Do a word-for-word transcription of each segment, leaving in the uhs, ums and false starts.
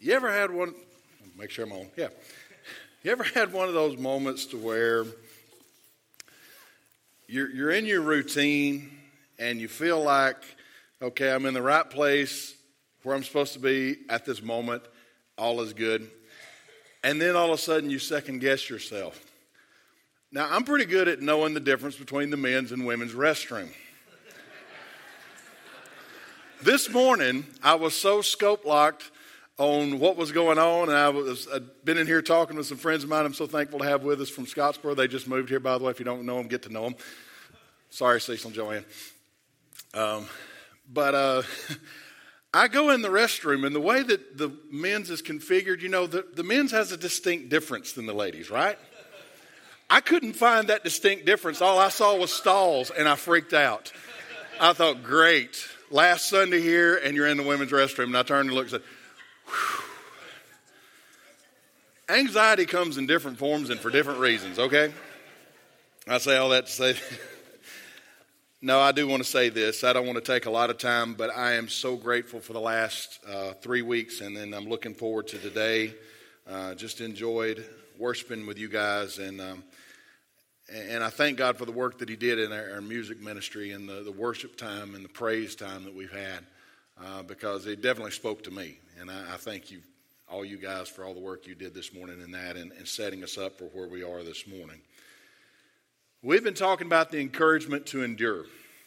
You ever had one, make sure I'm on, yeah. You ever had one of those moments to where you're, you're in your routine and you feel like, okay, I'm in the right place where I'm supposed to be at this moment, all is good. And then all of a sudden you second guess yourself. Now, I'm pretty good at knowing the difference between the men's and women's restroom. This morning, I was so scope locked on what was going on, and I was, I'd been in here talking with some friends of mine I'm so thankful to have with us from Scottsboro. They just moved here, by the way. If you don't know them, get to know them. Sorry, Cecil and Joanne. Um, but uh, I go in the restroom, and the way that the men's is configured, you know, the, the men's has a distinct difference than the ladies, right? I couldn't find that distinct difference. All I saw was stalls, and I freaked out. I thought, great. Last Sunday here, and you're in the women's restroom. And I turned and looked and said, whew. Anxiety comes in different forms and for different reasons, okay? I say all that to say, no, I do want to say this. I don't want to take a lot of time, but I am so grateful for the last uh, three weeks, and then I'm looking forward to today. Uh, just enjoyed worshiping with you guys, and um, and I thank God for the work that he did in our, our music ministry and the, the worship time and the praise time that we've had, uh, because it definitely spoke to me. And I, I thank you, all you guys, for all the work you did this morning in that and, and setting us up for where we are this morning. We've been talking about the encouragement to endure.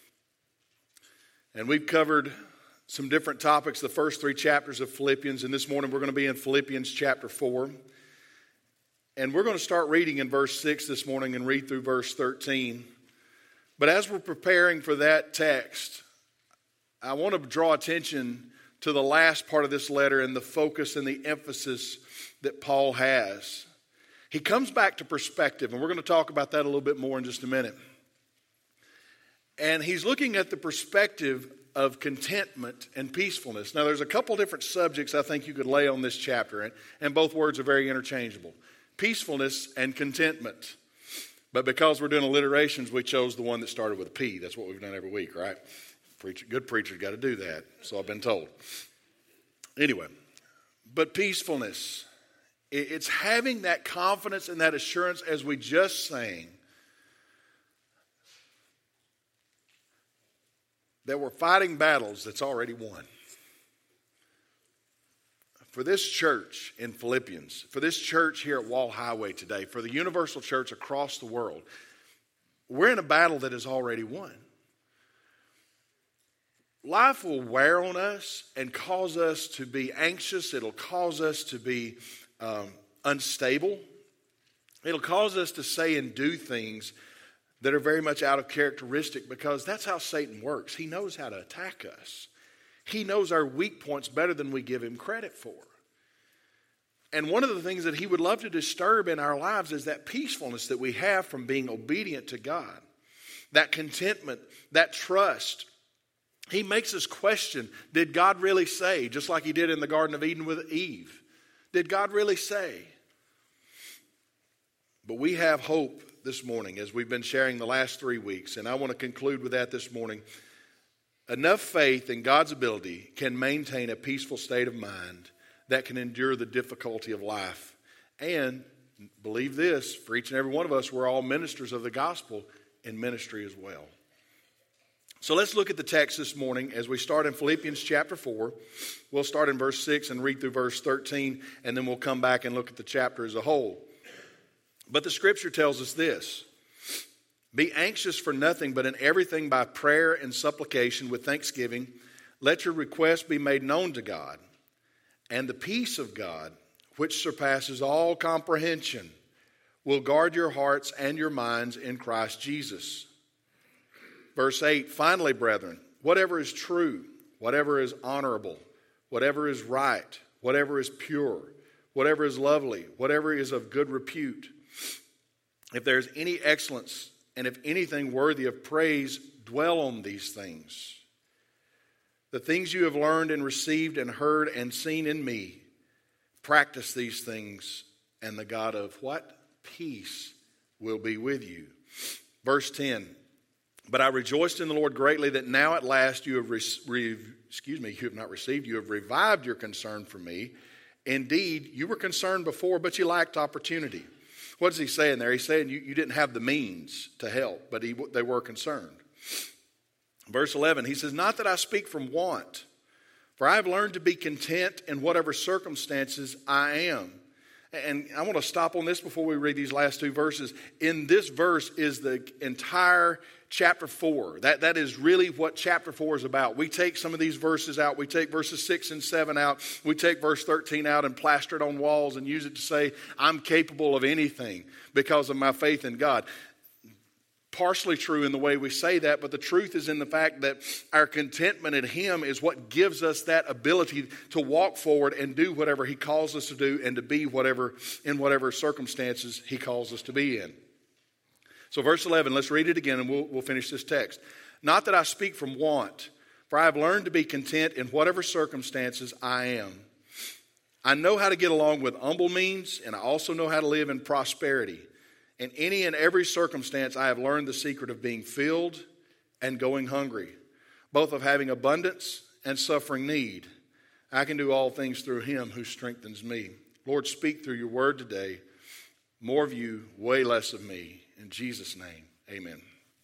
And we've covered some different topics, the first three chapters of Philippians. And this morning we're going to be in Philippians chapter four. And we're going to start reading in verse six this morning and read through verse thirteen. But as we're preparing for that text, I want to draw attention to the last part of this letter and the focus and the emphasis that Paul has. He comes back to perspective, and we're going to talk about that a little bit more in just a minute. And he's looking at the perspective of contentment and peacefulness. Now, there's a couple different subjects I think you could lay on this chapter, and, and both words are very interchangeable. Peacefulness and contentment. But because we're doing alliterations, we chose the one that started with a P. That's what we've done every week, right? Preacher, good preacher's got to do that, so I've been told. Anyway, but peacefulness, it's having that confidence and that assurance, as we just sang, that we're fighting battles that's already won. For this church in Philippians, for this church here at Wall Highway today, for the universal church across the world, we're in a battle that is already won. Life will wear on us and cause us to be anxious. It'll cause us to be um, unstable. It'll cause us to say and do things that are very much out of characteristic, because that's how Satan works. He knows how to attack us. He knows our weak points better than we give him credit for. And one of the things that he would love to disturb in our lives is that peacefulness that we have from being obedient to God. That contentment, that trust. He makes us question, did God really say? Just like he did in the Garden of Eden with Eve. Did God really say? But we have hope this morning, as we've been sharing the last three weeks. And I want to conclude with that this morning. Enough faith in God's ability can maintain a peaceful state of mind that can endure the difficulty of life. And believe this, for each and every one of us, we're all ministers of the gospel in ministry as well. So let's look at the text this morning as we start in Philippians chapter four. We'll start in verse six and read through verse thirteen, and then we'll come back and look at the chapter as a whole. But the scripture tells us this: be anxious for nothing, but in everything by prayer and supplication with thanksgiving, let your requests be made known to God. And the peace of God, which surpasses all comprehension, will guard your hearts and your minds in Christ Jesus. Verse eight, finally, brethren, whatever is true, whatever is honorable, whatever is right, whatever is pure, whatever is lovely, whatever is of good repute, if there is any excellence, and if anything worthy of praise, dwell on these things. The things you have learned and received and heard and seen in me, practice these things, and the God of what? Peace will be with you. Verse ten, but I rejoiced in the Lord greatly that now at last you have, re- re- excuse me, you have not received, you have revived your concern for me, Indeed, you were concerned before, but you lacked opportunity. What is he saying there? He's saying you, you didn't have the means to help, but he, they were concerned. Verse eleven, he says, not that I speak from want, for I have learned to be content in whatever circumstances I am. And I want to stop on this before we read these last two verses. In this verse is the entire chapter four. That, that is really what chapter four is about. We take some of these verses out. We take verses six and seven out. We take verse thirteen out and plaster it on walls and use it to say, I'm capable of anything because of my faith in God. Partially true in the way we say that, but the truth is in the fact that our contentment in Him is what gives us that ability to walk forward and do whatever He calls us to do and to be whatever in whatever circumstances He calls us to be in. So verse eleven, let's read it again and we'll, we'll finish this text. Not that I speak from want, for I have learned to be content in whatever circumstances I am. I know how to get along with humble means, and I also know how to live in prosperity. In any and every circumstance, I have learned the secret of being filled and going hungry, both of having abundance and suffering need. I can do all things through Him who strengthens me. Lord, speak through your word today. More of you, way less of me. In Jesus' name, amen.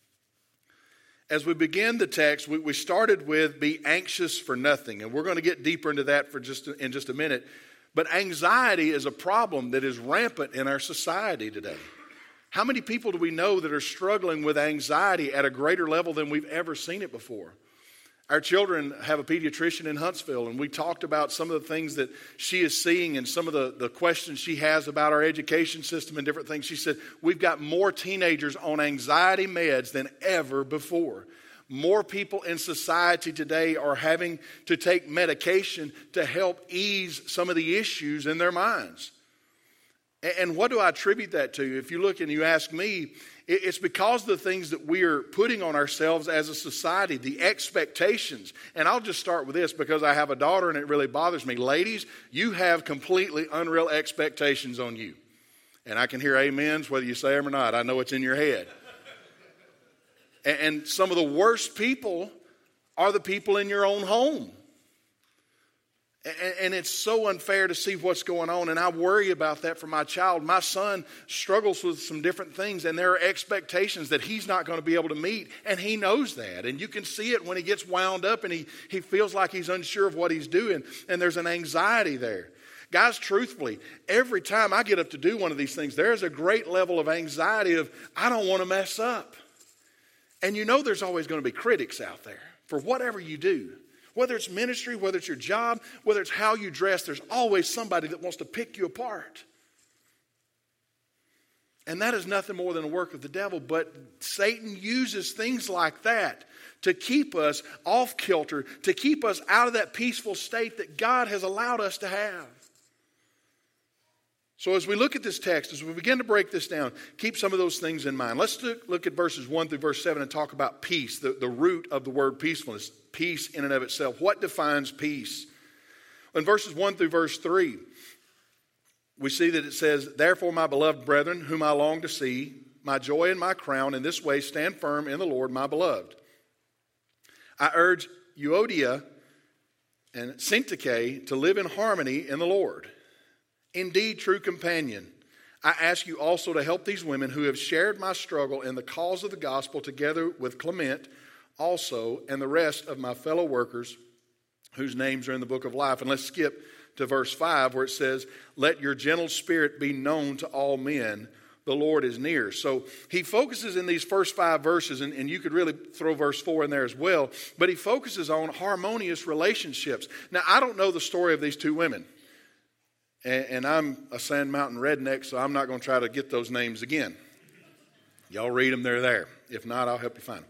As we begin the text, we, we started with be anxious for nothing, and we're going to get deeper into that for just in just a minute. But anxiety is a problem that is rampant in our society today. How many people do we know that are struggling with anxiety at a greater level than we've ever seen it before? Our children have a pediatrician in Huntsville, and we talked about some of the things that she is seeing and some of the, the questions she has about our education system and different things. She said, we've got more teenagers on anxiety meds than ever before. More people in society today are having to take medication to help ease some of the issues in their minds. And what do I attribute that to? If you look and you ask me, it's because of the things that we are putting on ourselves as a society, the expectations. And I'll just start with this because I have a daughter and it really bothers me. Ladies, you have completely unreal expectations on you. And I can hear amens whether you say them or not. I know it's in your head. And some of the worst people are the people in your own home. And it's so unfair to see what's going on, and I worry about that for my child. My son struggles with some different things, and there are expectations that he's not going to be able to meet, and he knows that. And you can see it when he gets wound up and he, he feels like he's unsure of what he's doing, and there's an anxiety there. Guys, truthfully, every time I get up to do one of these things, there's a great level of anxiety of, I don't want to mess up. And you know there's always going to be critics out there for whatever you do. Whether it's ministry, whether it's your job, whether it's how you dress, there's always somebody that wants to pick you apart. And that is nothing more than a work of the devil. But Satan uses things like that to keep us off kilter, to keep us out of that peaceful state that God has allowed us to have. So as we look at this text, as we begin to break this down, keep some of those things in mind. Let's look at verses one through verse seven and talk about peace, the, the root of the word peacefulness, peace in and of itself. What defines peace? In verses one through verse three, we see that it says, therefore, my beloved brethren, whom I long to see, my joy and my crown, in this way stand firm in the Lord, my beloved. I urge Euodia and Syntyche to live in harmony in the Lord. Indeed, true companion, I ask you also to help these women who have shared my struggle in the cause of the gospel together with Clement also and the rest of my fellow workers whose names are in the book of life. And let's skip to verse five where it says, let your gentle spirit be known to all men. The Lord is near. So he focuses in these first five verses, and, and you could really throw verse four in there as well, but he focuses on harmonious relationships. Now, I don't know the story of these two women. And I'm a Sand Mountain redneck, so I'm not going to try to get those names again. Y'all read them, they're there. If not, I'll help you find them.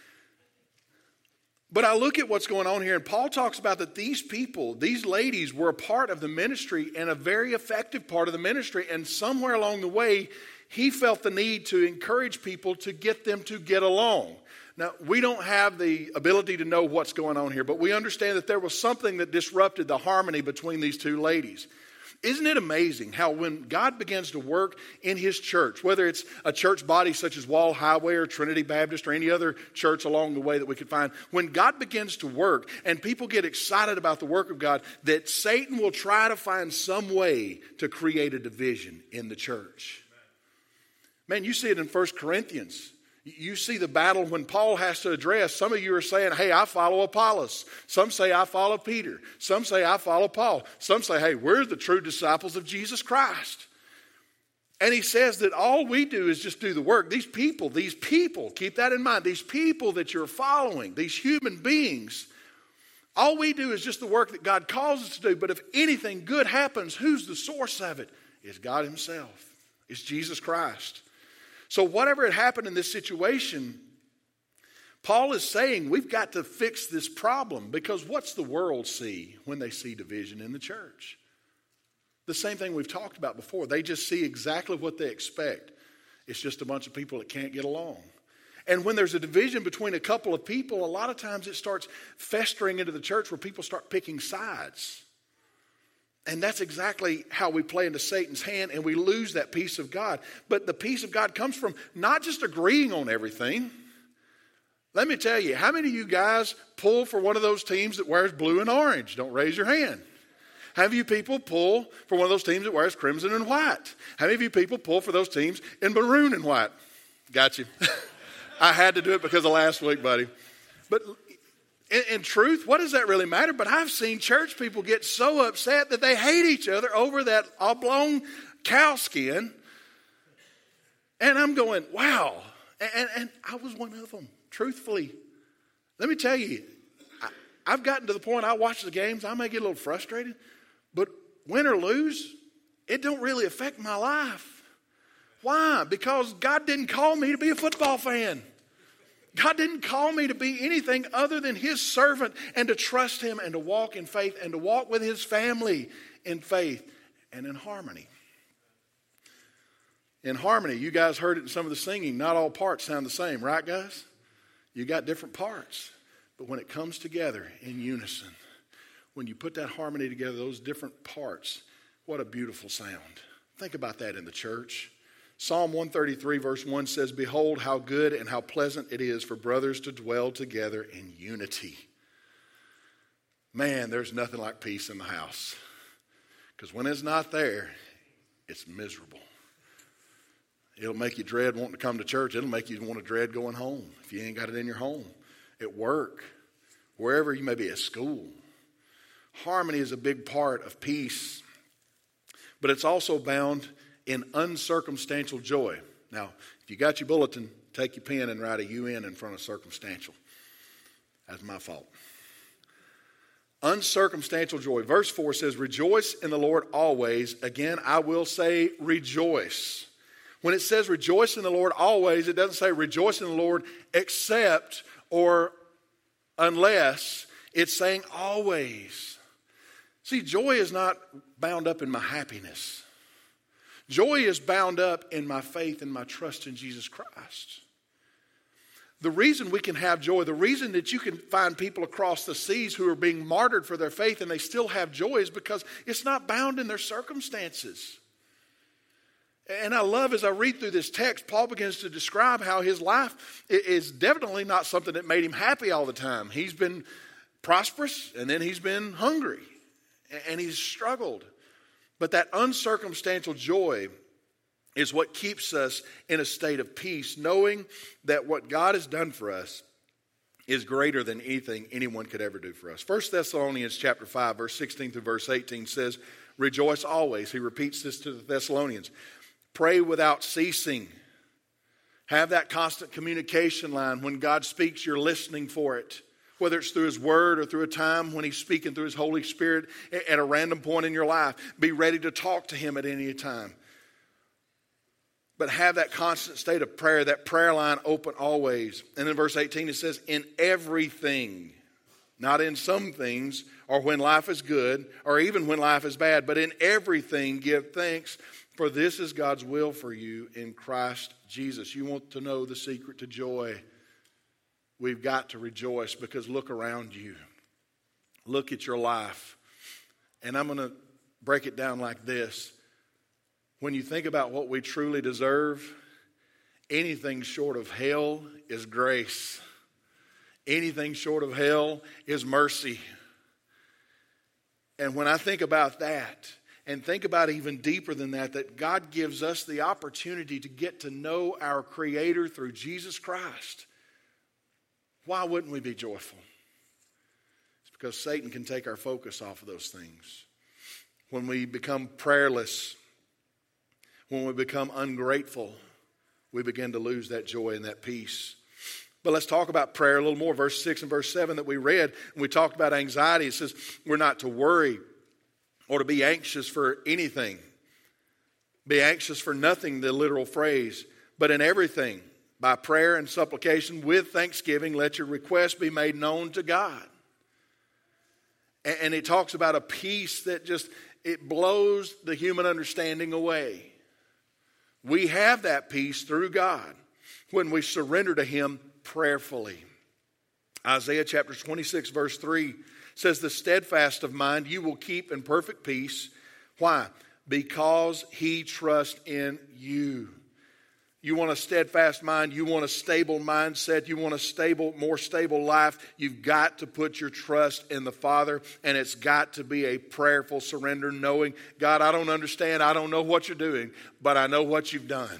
But I look at what's going on here, and Paul talks about that these people, these ladies, were a part of the ministry and a very effective part of the ministry. And somewhere along the way, he felt the need to encourage people to get them to get along. Now, we don't have the ability to know what's going on here, but we understand that there was something that disrupted the harmony between these two ladies. Isn't it amazing how when God begins to work in his church, whether it's a church body such as Wall Highway or Trinity Baptist or any other church along the way that we could find, when God begins to work and people get excited about the work of God, that Satan will try to find some way to create a division in the church. Man, you see it in First Corinthians. You see the battle when Paul has to address. Some of you are saying, hey, I follow Apollos. Some say, I follow Peter. Some say, I follow Paul. Some say, hey, we're the true disciples of Jesus Christ. And he says that all we do is just do the work. These people, these people, keep that in mind. These people that you're following, these human beings, all we do is just the work that God calls us to do. But if anything good happens, who's the source of it? It's God himself. It's Jesus Christ. So whatever had happened in this situation, Paul is saying we've got to fix this problem, because what's the world see when they see division in the church? The same thing we've talked about before. They just see exactly what they expect. It's just a bunch of people that can't get along. And when there's a division between a couple of people, a lot of times it starts festering into the church where people start picking sides. And that's exactly how we play into Satan's hand, and we lose that peace of God. But the peace of God comes from not just agreeing on everything. Let me tell you, how many of you guys pull for one of those teams that wears blue and orange? Don't raise your hand. How many of you people pull for one of those teams that wears crimson and white? How many of you people pull for those teams in maroon and white? Got you. I had to do it because of last week, buddy. But In, in truth, what does that really matter? But I've seen church people get so upset that they hate each other over that oblong cow skin. And I'm going, wow. And, and I was one of them, truthfully. Let me tell you, I, I've gotten to the point I watch the games, I may get a little frustrated. But win or lose, it don't really affect my life. Why? Because God didn't call me to be a football fan. God didn't call me to be anything other than his servant, and to trust him and to walk in faith and to walk with his family in faith and in harmony. In harmony, you guys heard it in some of the singing, not all parts sound the same, right guys? You got different parts. But when it comes together in unison, when you put that harmony together, those different parts, what a beautiful sound. Think about that in the church. Psalm one thirty-three verse one says, behold how good and how pleasant it is for brothers to dwell together in unity. Man, there's nothing like peace in the house. Because when it's not there, it's miserable. It'll make you dread wanting to come to church. It'll make you want to dread going home if you ain't got it in your home, at work, wherever you may be, at school. Harmony is a big part of peace, but it's also bound in uncircumstantial joy. Now, if you got your bulletin, take your pen and write a U N in front of circumstantial. That's my fault. Uncircumstantial joy. Verse four says, rejoice in the Lord always. Again, I will say rejoice. When it says rejoice in the Lord always, it doesn't say rejoice in the Lord except or unless. It's saying always. See, joy is not bound up in my happiness. Joy is bound up in my faith and my trust in Jesus Christ. The reason we can have joy, the reason that you can find people across the seas who are being martyred for their faith and they still have joy, is because it's not bound in their circumstances. And I love, as I read through this text, Paul begins to describe how his life is definitely not something that made him happy all the time. He's been prosperous, and then he's been hungry, and he's struggled. But that uncircumstantial joy is what keeps us in a state of peace, knowing that what God has done for us is greater than anything anyone could ever do for us. First Thessalonians chapter five, verse sixteen through verse eighteen says, rejoice always. He repeats this to the Thessalonians. Pray without ceasing. Have that constant communication line. When God speaks, you're listening for it. Whether it's through his word or through a time when he's speaking through his Holy Spirit at a random point in your life. Be ready to talk to him at any time. But have that constant state of prayer, that prayer line open always. And in verse eighteen it says, in everything, not in some things, or when life is good, or even when life is bad, but in everything give thanks, for this is God's will for you in Christ Jesus. You want to know the secret to joy? We've got to rejoice, because look around you. Look at your life. And I'm going to break it down like this. When you think about what we truly deserve, anything short of hell is grace. Anything short of hell is mercy. And when I think about that, and think about even deeper than that, that God gives us the opportunity to get to know our Creator through Jesus Christ, why wouldn't we be joyful? It's because Satan can take our focus off of those things. When we become prayerless, when we become ungrateful, we begin to lose that joy and that peace. But let's talk about prayer a little more. Verse six and verse seven that we read, and we talked about anxiety. It says we're not to worry or to be anxious for anything. Be anxious for nothing, the literal phrase, but in everything, by prayer and supplication with thanksgiving, let your requests be made known to God. And it talks about a peace that just, it blows the human understanding away. We have that peace through God when we surrender to Him prayerfully. Isaiah chapter twenty-six verse three says, the steadfast of mind you will keep in perfect peace. Why? Because he trusts in you. You want a steadfast mind. You want a stable mindset. You want a stable, more stable life. You've got to put your trust in the Father, and it's got to be a prayerful surrender, knowing, God, I don't understand. I don't know what you're doing, but I know what you've done.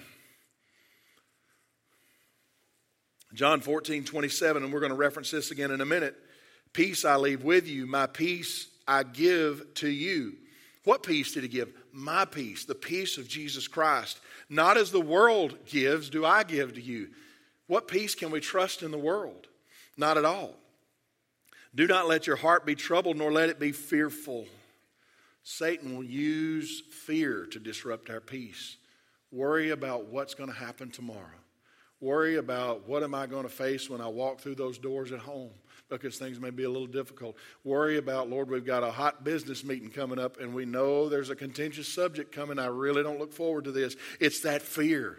John fourteen twenty-seven, and we're going to reference this again in a minute. Peace I leave with you, my peace I give to you. What peace did he give? My peace, the peace of Jesus Christ. Not as the world gives, do I give to you. What peace can we trust in the world? Not at all. Do not let your heart be troubled, nor let it be fearful. Satan will use fear to disrupt our peace. Worry about what's going to happen tomorrow. Worry about what am I going to face when I walk through those doors at home, because things may be a little difficult. Worry about, Lord, we've got a hot business meeting coming up and we know there's a contentious subject coming. I really don't look forward to this. It's that fear.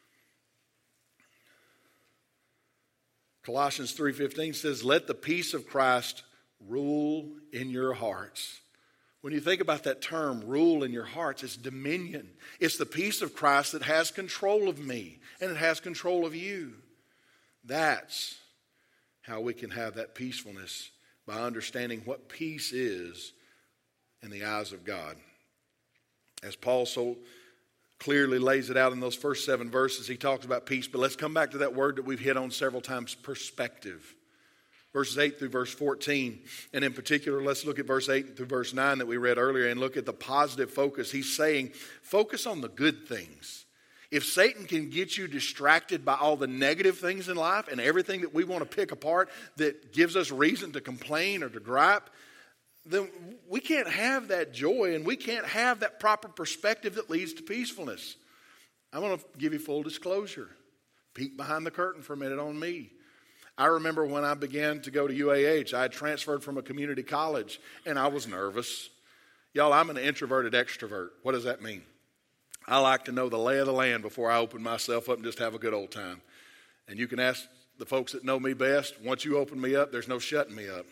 Colossians three fifteen says, let the peace of Christ rule in your hearts. When you think about that term, rule in your hearts, it's dominion. It's the peace of Christ that has control of me and it has control of you. That's how we can have that peacefulness, by understanding what peace is in the eyes of God. As Paul so clearly lays it out in those first seven verses, he talks about peace. But let's come back to that word that we've hit on several times, perspective. Verses eight through verse fourteen. And in particular, let's look at verse eight through verse nine that we read earlier and look at the positive focus. He's saying, focus on the good things. If Satan can get you distracted by all the negative things in life and everything that we want to pick apart that gives us reason to complain or to gripe, then we can't have that joy and we can't have that proper perspective that leads to peacefulness. I want to give you full disclosure. Peek behind the curtain for a minute on me. I remember when I began to go to U A H, I had transferred from a community college and I was nervous. Y'all, I'm an introverted extrovert. What does that mean? I like to know the lay of the land before I open myself up and just have a good old time. And you can ask the folks that know me best, once you open me up, there's no shutting me up.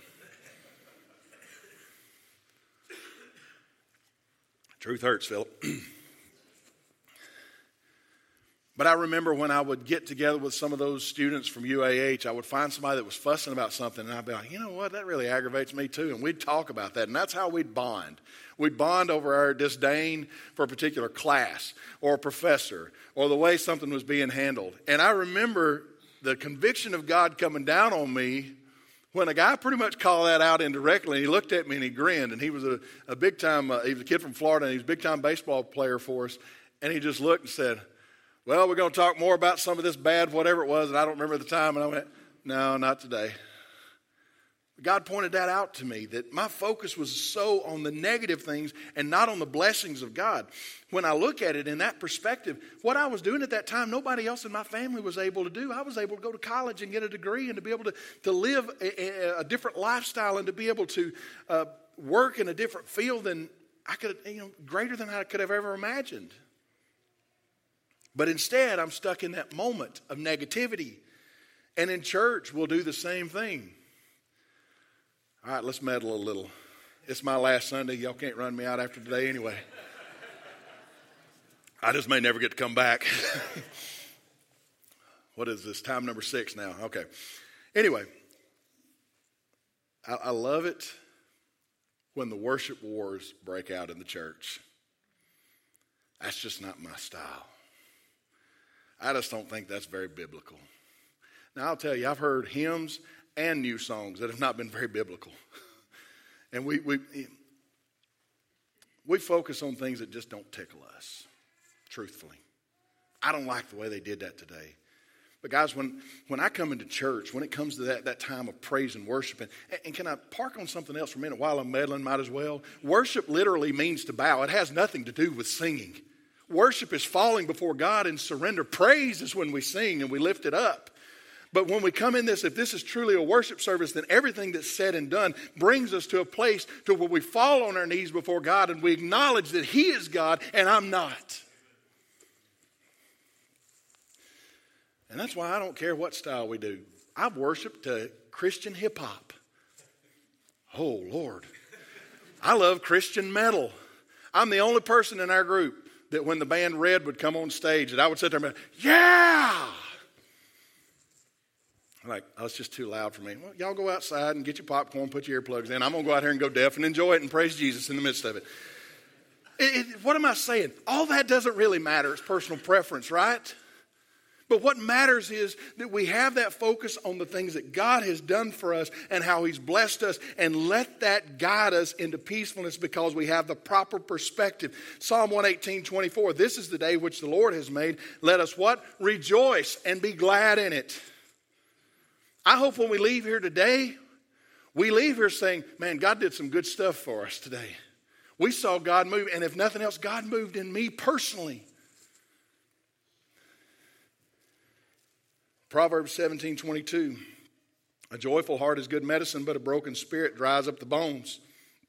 Truth hurts, Philip. But I remember when I would get together with some of those students from U A H, I would find somebody that was fussing about something, and I'd be like, you know what, that really aggravates me too. And we'd talk about that, and that's how we'd bond. We'd bond over our disdain for a particular class or a professor or the way something was being handled. And I remember the conviction of God coming down on me when a guy pretty much called that out indirectly, and he looked at me and he grinned, and he was a, a big-time, uh, he was a kid from Florida, and he was a big-time baseball player for us, and he just looked and said, well, we're going to talk more about some of this bad whatever it was, and I don't remember the time. And I went, no, not today. God pointed that out to me, that my focus was so on the negative things and not on the blessings of God. When I look at it in that perspective, what I was doing at that time, nobody else in my family was able to do. I was able to go to college and get a degree and to be able to, to live a, a different lifestyle and to be able to uh, work in a different field than I could, you know, greater than I could have ever imagined. But instead, I'm stuck in that moment of negativity. And in church, we'll do the same thing. All right, let's meddle a little. It's my last Sunday. Y'all can't run me out after today anyway. I just may never get to come back. What is this? Time number six now. Okay. Anyway, I, I love it when the worship wars break out in the church. That's just not my style. I just don't think that's very biblical. Now, I'll tell you, I've heard hymns and new songs that have not been very biblical. And we, we, we focus on things that just don't tickle us, truthfully. I don't like the way they did that today. But guys, when, when I come into church, when it comes to that, that time of praise and worship, and, and can I park on something else for a minute while I'm meddling? Might as well. Worship literally means to bow. It has nothing to do with singing. Worship is falling before God in surrender. Praise is when we sing and we lift it up. But when we come in this, if this is truly a worship service, then everything that's said and done brings us to a place to where we fall on our knees before God and we acknowledge that He is God and I'm not. And that's why I don't care what style we do. I've worshiped to Christian hip hop. Oh, Lord. I love Christian metal. I'm the only person in our group that when the band Red would come on stage, that I would sit there and be, yeah! I'm like, oh, it's just too loud for me. Well, y'all go outside and get your popcorn, put your earplugs in. I'm going to go out here and go deaf and enjoy it and praise Jesus in the midst of it. It, it. What am I saying? All that doesn't really matter. It's personal preference, right? But what matters is that we have that focus on the things that God has done for us and how He's blessed us, and let that guide us into peacefulness because we have the proper perspective. Psalm one eighteen, twenty-four, this is the day which the Lord has made. Let us what? Rejoice and be glad in it. I hope when we leave here today, we leave here saying, man, God did some good stuff for us today. We saw God move, and if nothing else, God moved in me personally. Proverbs seventeen, twenty-two, a joyful heart is good medicine, but a broken spirit dries up the bones.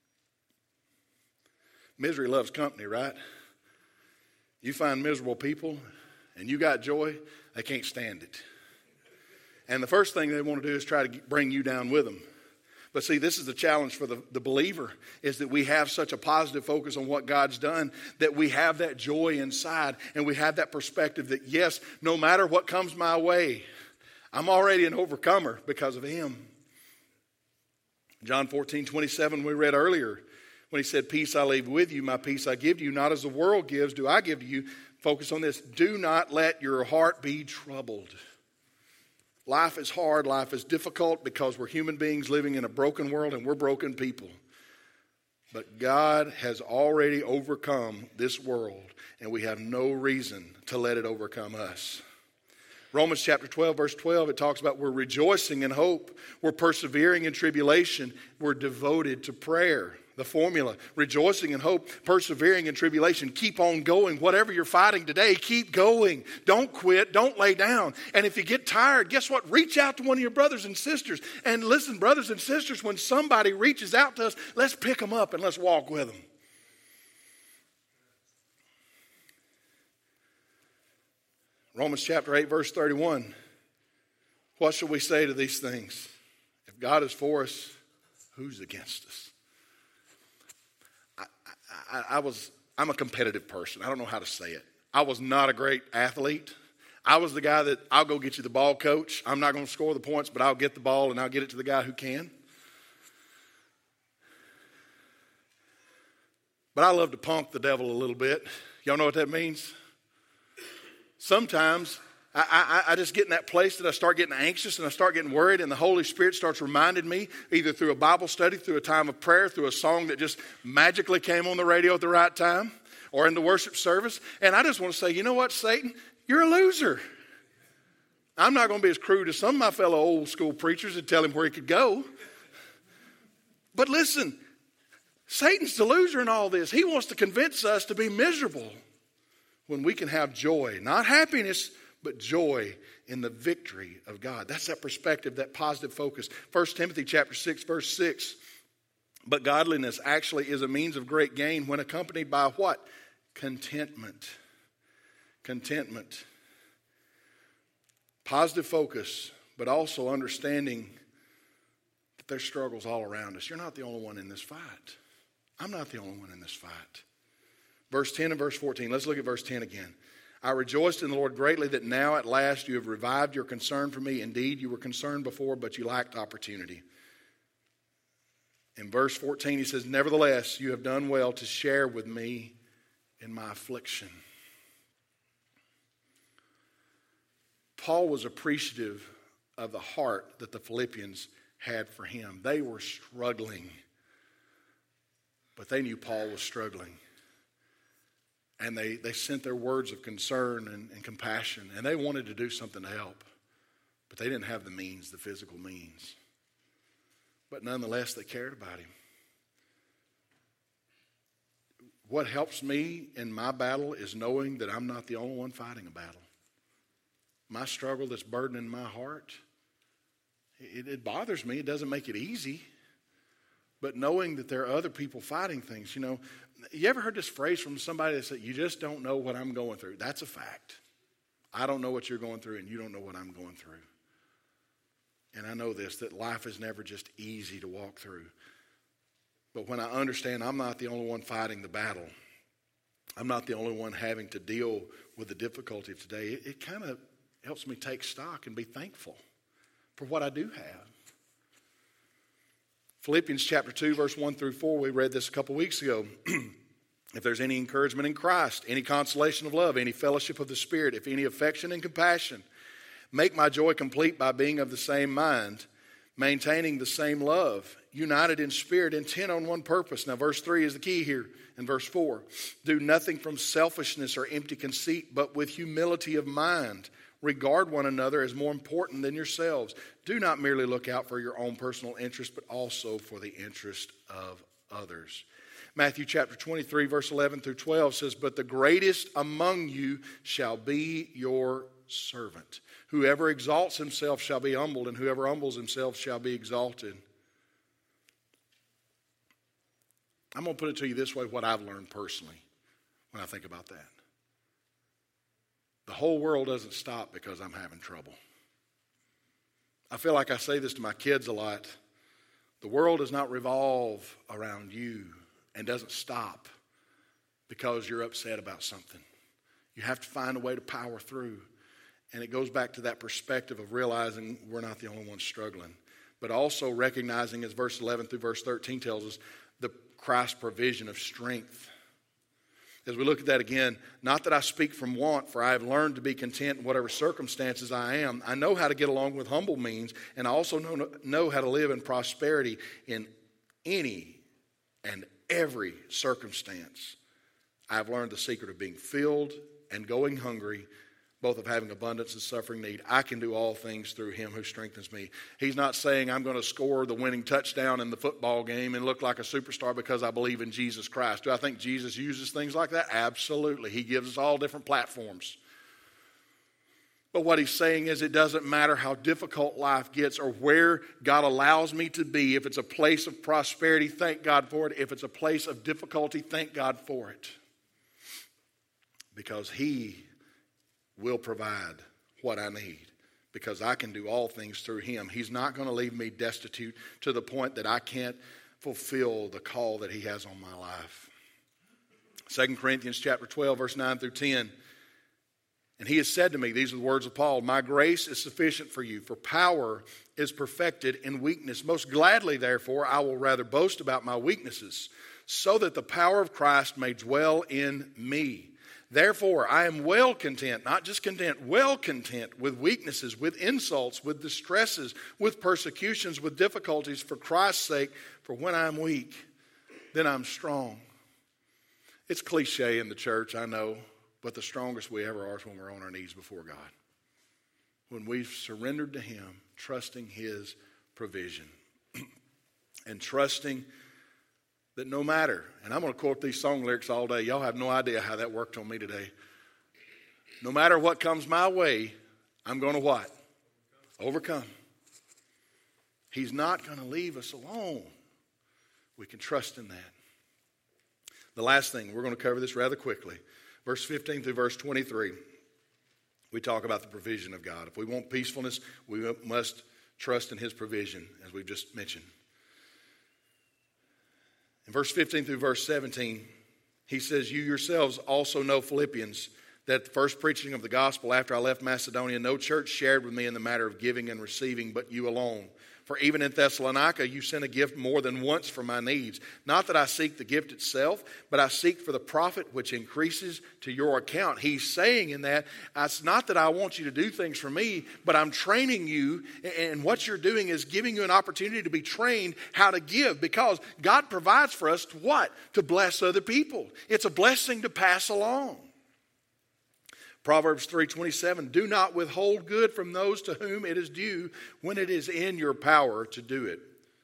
Misery loves company, right? You find miserable people and you got joy, they can't stand it. And the first thing they want to do is try to bring you down with them. But see, this is the challenge for the, the believer, is that we have such a positive focus on what God's done, that we have that joy inside, and we have that perspective that, yes, no matter what comes my way, I'm already an overcomer because of Him. John fourteen, twenty-seven, we read earlier, when He said, peace I leave with you, my peace I give to you, not as the world gives do I give to you. Focus on this. Do not let your heart be troubled. Life is hard, life is difficult because we're human beings living in a broken world and we're broken people. But God has already overcome this world and we have no reason to let it overcome us. Romans chapter twelve, verse twelve, it talks about we're rejoicing in hope, we're persevering in tribulation, we're devoted to prayer. The formula, rejoicing in hope, persevering in tribulation. Keep on going. Whatever you're fighting today, keep going. Don't quit. Don't lay down. And if you get tired, guess what? Reach out to one of your brothers and sisters. And listen, brothers and sisters, when somebody reaches out to us, let's pick them up and let's walk with them. Romans chapter eight, verse thirty-one. What shall we say to these things? If God is for us, who's against us? I, I was, I'm a competitive person. I don't know how to say it. I was not a great athlete. I was the guy that, I'll go get you the ball, coach. I'm not going to score the points, but I'll get the ball and I'll get it to the guy who can. But I love to punk the devil a little bit. Y'all know what that means? Sometimes I, I, I just get in that place that I start getting anxious and I start getting worried, and the Holy Spirit starts reminding me, either through a Bible study, through a time of prayer, through a song that just magically came on the radio at the right time, or in the worship service. And I just want to say, you know what, Satan? You're a loser. I'm not going to be as crude as some of my fellow old school preachers and tell him where he could go. But listen, Satan's the loser in all this. He wants to convince us to be miserable when we can have joy, not happiness, but joy in the victory of God. That's that perspective, that positive focus. First Timothy chapter six, verse six. But godliness actually is a means of great gain when accompanied by what? Contentment. Contentment. Positive focus, but also understanding that there's struggles all around us. You're not the only one in this fight. I'm not the only one in this fight. Verse ten and verse fourteen. Let's look at verse ten again. I rejoiced in the Lord greatly that now at last you have revived your concern for me. Indeed, you were concerned before, but you lacked opportunity. In verse fourteen, he says, nevertheless, you have done well to share with me in my affliction. Paul was appreciative of the heart that the Philippians had for him. They were struggling, but they knew Paul was struggling. And they, they sent their words of concern and, and compassion, and they wanted to do something to help. But they didn't have the means, the physical means. But nonetheless, they cared about him. What helps me in my battle is knowing that I'm not the only one fighting a battle. My struggle that's burdening my heart, it, it bothers me. It doesn't make it easy. But knowing that there are other people fighting things, you know, you ever heard this phrase from somebody that said, you just don't know what I'm going through? That's a fact. I don't know what you're going through, and you don't know what I'm going through. And I know this, that life is never just easy to walk through. But when I understand I'm not the only one fighting the battle, I'm not the only one having to deal with the difficulty of today, it, it kind of helps me take stock and be thankful for what I do have. Philippians chapter two, verse one through four, we read this a couple weeks ago. If there's any encouragement in Christ, any consolation of love, any fellowship of the Spirit, if any affection and compassion, make my joy complete by being of the same mind, maintaining the same love, united in spirit, intent on one purpose. Now verse three is the key here in verse four. Do nothing from selfishness or empty conceit, but with humility of mind, regard one another as more important than yourselves. Do not merely look out for your own personal interest, but also for the interest of others. Matthew chapter twenty-three, verse eleven through twelve says, but the greatest among you shall be your servant. Whoever exalts himself shall be humbled, and whoever humbles himself shall be exalted. I'm going to put it to you this way, what I've learned personally when I think about that. The whole world doesn't stop because I'm having trouble. I feel like I say this to my kids a lot. The world does not revolve around you and doesn't stop because you're upset about something. You have to find a way to power through. And it goes back to that perspective of realizing we're not the only ones struggling. But also recognizing, as verse eleven through verse thirteen tells us, the Christ's provision of strength. As we look at that again, not that I speak from want, for I have learned to be content in whatever circumstances I am. I know how to get along with humble means, and I also know, know how to live in prosperity in any and every circumstance. I have learned the secret of being filled and going hungry, both of having abundance and suffering need. I can do all things through him who strengthens me. He's not saying I'm going to score the winning touchdown in the football game and look like a superstar because I believe in Jesus Christ. Do I think Jesus uses things like that? Absolutely. He gives us all different platforms. But what he's saying is it doesn't matter how difficult life gets or where God allows me to be. If it's a place of prosperity, thank God for it. If it's a place of difficulty, thank God for it. Because he will provide what I need because I can do all things through him. He's not going to leave me destitute to the point that I can't fulfill the call that he has on my life. Second Corinthians chapter twelve, verse nine through ten. And he has said to me, these are the words of Paul, my grace is sufficient for you, for power is perfected in weakness. Most gladly, therefore, I will rather boast about my weaknesses, so that the power of Christ may dwell in me. Therefore, I am well content, not just content, well content with weaknesses, with insults, with distresses, with persecutions, with difficulties for Christ's sake. For when I'm weak, then I'm strong. It's cliche in the church, I know, but the strongest we ever are is when we're on our knees before God. When we've surrendered to him, trusting his provision. And trusting that no matter, and I'm going to quote these song lyrics all day. Y'all have no idea how that worked on me today. No matter what comes my way, I'm going to what? Overcome. He's not going to leave us alone. We can trust in that. The last thing, we're going to cover this rather quickly. Verse fifteen through verse twenty-three. We talk about the provision of God. If we want peacefulness, we must trust in his provision, as we've just mentioned. In verse fifteen through verse seventeen, he says, you yourselves also know, Philippians, that the first preaching of the gospel after I left Macedonia, no church shared with me in the matter of giving and receiving, but you alone. For even in Thessalonica, you sent a gift more than once for my needs. Not that I seek the gift itself, but I seek for the profit which increases to your account. He's saying in that, it's not that I want you to do things for me, but I'm training you. And what you're doing is giving you an opportunity to be trained how to give. Because God provides for us to what? To bless other people. It's a blessing to pass along. Proverbs three twenty-seven, do not withhold good from those to whom it is due when it is in your power to do it.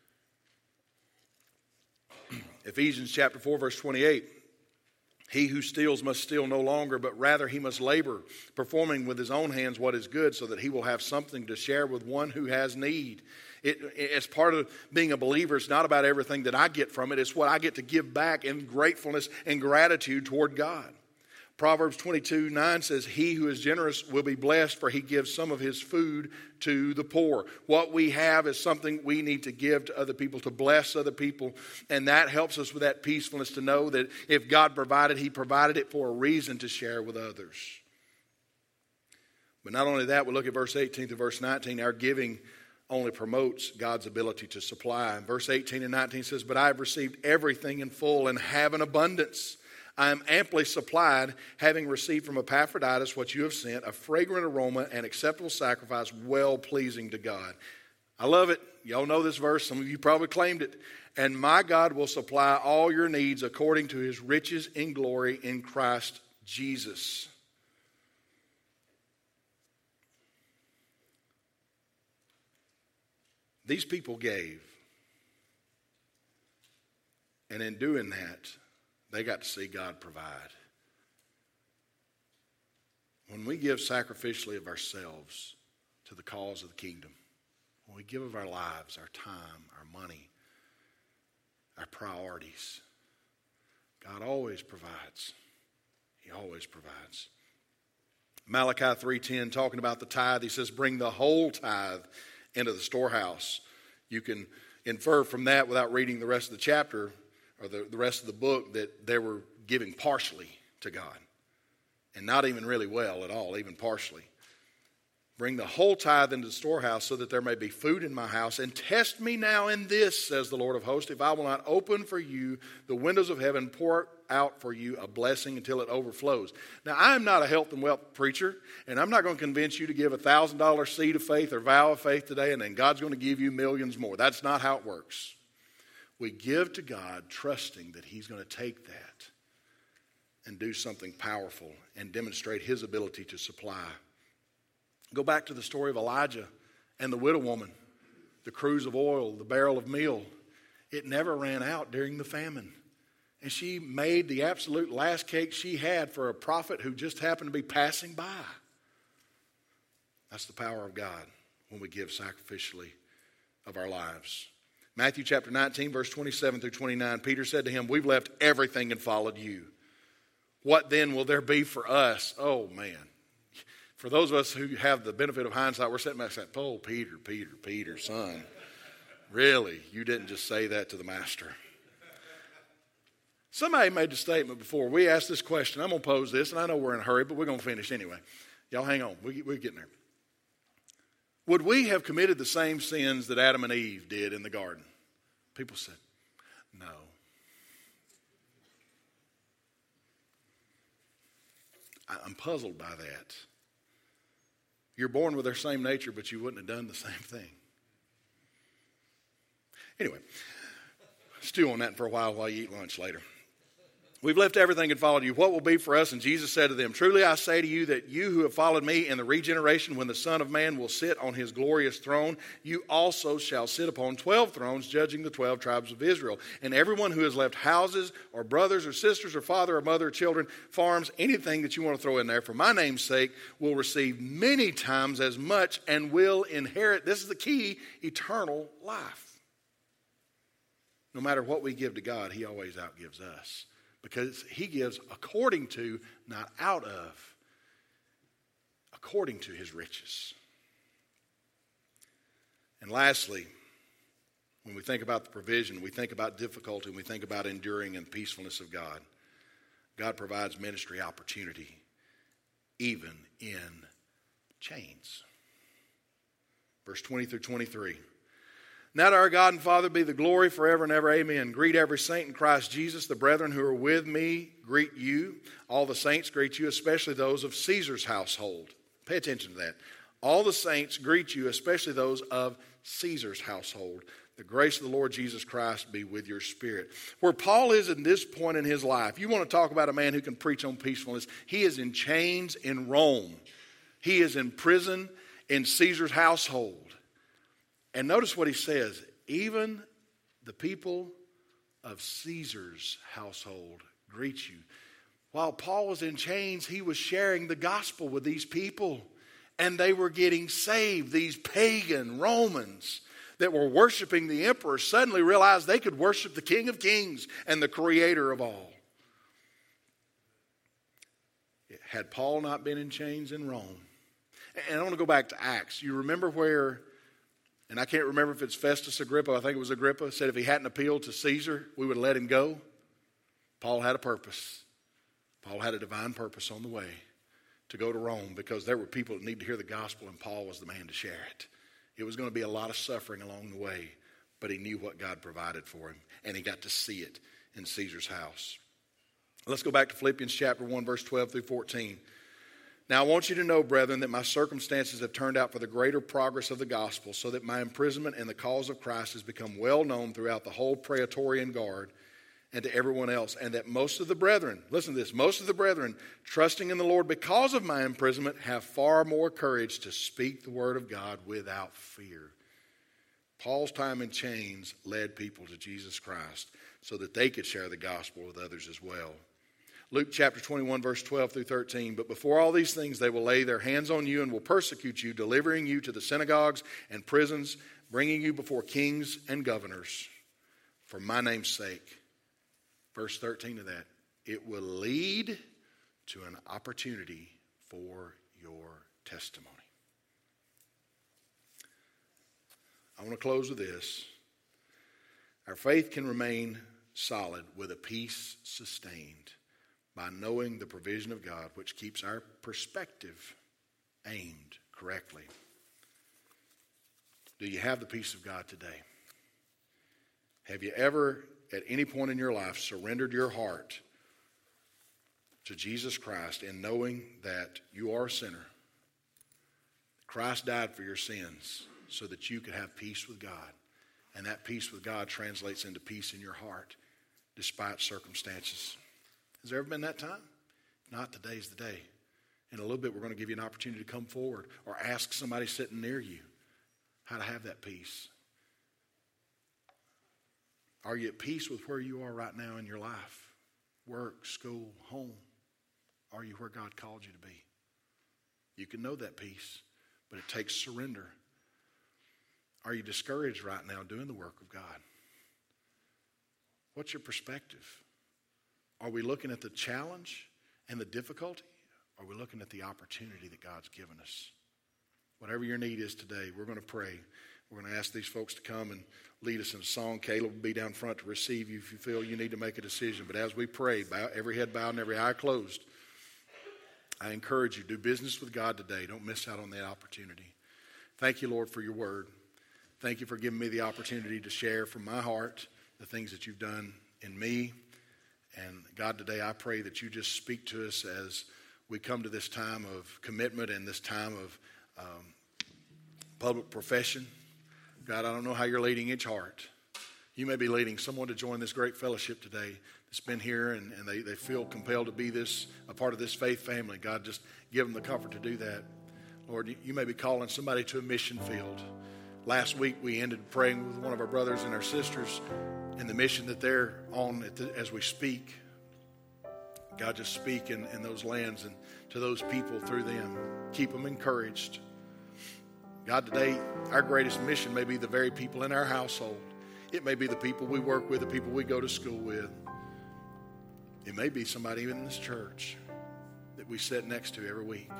Ephesians chapter four verse twenty-eight, he who steals must steal no longer, but rather he must labor, performing with his own hands what is good, so that he will have something to share with one who has need. It, it's part of being a believer. It's not about everything that I get from it. It's what I get to give back in gratefulness and gratitude toward God. Proverbs twenty-two nine says, he who is generous will be blessed, for he gives some of his food to the poor. What we have is something we need to give to other people, to bless other people. And that helps us with that peacefulness to know that if God provided, he provided it for a reason to share with others. But not only that, we look at verse eighteen to verse nineteen. Our giving only promotes God's ability to supply. And verse eighteen and nineteen says, but I have received everything in full and have an abundance. I am amply supplied, having received from Epaphroditus what you have sent, a fragrant aroma and acceptable sacrifice, well-pleasing to God. I love it. Y'all know this verse. Some of you probably claimed it. And my God will supply all your needs according to his riches in glory in Christ Jesus. These people gave. And in doing that, they got to see God provide. When we give sacrificially of ourselves to the cause of the kingdom, when we give of our lives, our time, our money, our priorities, God always provides. He always provides. Malachi three ten, talking about the tithe, he says, bring the whole tithe into the storehouse. You can infer from that, without reading the rest of the chapter, or the, the rest of the book, that they were giving partially to God. And not even really well at all, even partially. Bring the whole tithe into the storehouse, so that there may be food in my house. And test me now in this, says the Lord of hosts, if I will not open for you the windows of heaven, pour out for you a blessing until it overflows. Now, I'm not a health and wealth preacher, and I'm not going to convince you to give a one thousand dollars seed of faith or vow of faith today, and then God's going to give you millions more. That's not how it works. We give to God trusting that he's going to take that and do something powerful and demonstrate his ability to supply. Go back to the story of Elijah and the widow woman, the cruse of oil, the barrel of meal. It never ran out during the famine. And she made the absolute last cake she had for a prophet who just happened to be passing by. That's the power of God when we give sacrificially of our lives. Matthew chapter nineteen, verse twenty-seven through twenty-nine, Peter said to him, we've left everything and followed you. What then will there be for us? Oh, man. For those of us who have the benefit of hindsight, we're sitting back saying, oh, Peter, Peter, Peter, son. Really? You didn't just say that to the master. Somebody made the statement before. We asked this question. I'm going to pose this, and I know we're in a hurry, but we're going to finish anyway. Y'all hang on. We, we're getting there. Would we have committed the same sins that Adam and Eve did in the garden? People said, no. I'm puzzled by that. You're born with their same nature, but you wouldn't have done the same thing. Anyway, stew on that for a while while you eat lunch later. We've left everything and followed you. What will be for us? And Jesus said to them, truly I say to you that you who have followed me in the regeneration, when the Son of Man will sit on his glorious throne, you also shall sit upon twelve thrones, judging the twelve tribes of Israel. And everyone who has left houses or brothers or sisters or father or mother or children, farms, anything that you want to throw in there for my name's sake, will receive many times as much and will inherit, this is the key, eternal life. No matter what we give to God, he always outgives us. Because he gives according to, not out of, according to his riches. And lastly, When we think about the provision, we think about difficulty, and we think about enduring and peacefulness of God. God provides ministry opportunity, even in chains. Verse twenty through twenty-three. Now to our God and Father be the glory forever and ever. Amen. Greet every saint in Christ Jesus. The brethren who are with me greet you. All the saints greet you, especially those of Caesar's household. Pay attention to that. All the saints greet you, especially those of Caesar's household. The grace of the Lord Jesus Christ be with your spirit. Where Paul is in this point in his life, you want to talk about a man who can preach on peacefulness. He is in chains in Rome. He is in prison in Caesar's household. And notice what he says. Even the people of Caesar's household greet you. While Paul was in chains, he was sharing the gospel with these people. And they were getting saved. These pagan Romans that were worshiping the emperor suddenly realized they could worship the King of Kings and the Creator of all. Had Paul not been in chains in Rome? And I want to go back to Acts. You remember where, and I can't remember if it's Festus Agrippa, I think it was Agrippa, said if he hadn't appealed to Caesar, we would let him go. Paul had a purpose. Paul had a divine purpose on the way to go to Rome because there were people that needed to hear the gospel, and Paul was the man to share it. It was going to be a lot of suffering along the way, but he knew what God provided for him, and he got to see it in Caesar's house. Let's go back to Philippians chapter one, verse twelve through fourteen. Now I want you to know, brethren, that my circumstances have turned out for the greater progress of the gospel, so that my imprisonment in the cause of Christ has become well known throughout the whole Praetorian Guard and to everyone else, and that most of the brethren, listen to this, most of the brethren, trusting in the Lord because of my imprisonment, have far more courage to speak the word of God without fear. Paul's time in chains led people to Jesus Christ so that they could share the gospel with others as well. Luke chapter twenty-one, verse twelve through thirteen. But before all these things, they will lay their hands on you and will persecute you, delivering you to the synagogues and prisons, bringing you before kings and governors for my name's sake. Verse thirteen of that. It will lead to an opportunity for your testimony. I want to close with this. Our faith can remain solid with a peace sustained by knowing the provision of God, which keeps our perspective aimed correctly. Do you have the peace of God today? Have you ever, at any point in your life, surrendered your heart to Jesus Christ in knowing that you are a sinner? Christ died for your sins so that you could have peace with God. And that peace with God translates into peace in your heart despite circumstances. Has there ever been that time? Not, today's the day. In a little bit, we're going to give you an opportunity to come forward or ask somebody sitting near you how to have that peace. Are you at peace with where you are right now in your life? Work, school, home. Are you where God called you to be? You can know that peace, but it takes surrender. Are you discouraged right now doing the work of God? What's your perspective? Are we looking at the challenge and the difficulty? Or are we looking at the opportunity that God's given us? Whatever your need is today, we're going to pray. We're going to ask these folks to come and lead us in a song. Caleb will be down front to receive you if you feel you need to make a decision. But as we pray, bow, every head bowed and every eye closed, I encourage you, do business with God today. Don't miss out on that opportunity. Thank you, Lord, for your word. Thank you for giving me the opportunity to share from my heart the things that you've done in me. And God, today I pray that you just speak to us as we come to this time of commitment and this time of um, public profession. God, I don't know how you're leading each heart. You may be leading someone to join this great fellowship today that's been here and, and they, they feel compelled to be this a part of this faith family. God, just give them the comfort to do that. Lord, you, you may be calling somebody to a mission field. Last week we ended praying with one of our brothers and our sisters in the mission that they're on at the, as we speak. God, just speak in, in those lands and to those people through them. Keep them encouraged. God, today, our greatest mission may be the very people in our household. It may be the people we work with, the people we go to school with. It may be somebody even in this church that we sit next to every week.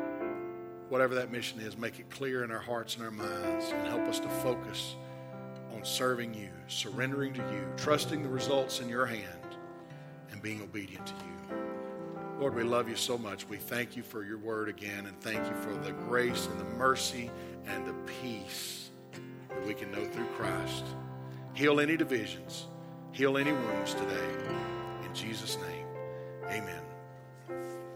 Whatever that mission is, make it clear in our hearts and our minds and help us to focus on serving you, surrendering to you, trusting the results in your hand, and being obedient to you. Lord, we love you so much. We thank you for your word again, and thank you for the grace and the mercy and the peace that we can know through Christ. Heal any divisions. Heal any wounds today. In Jesus' name, amen.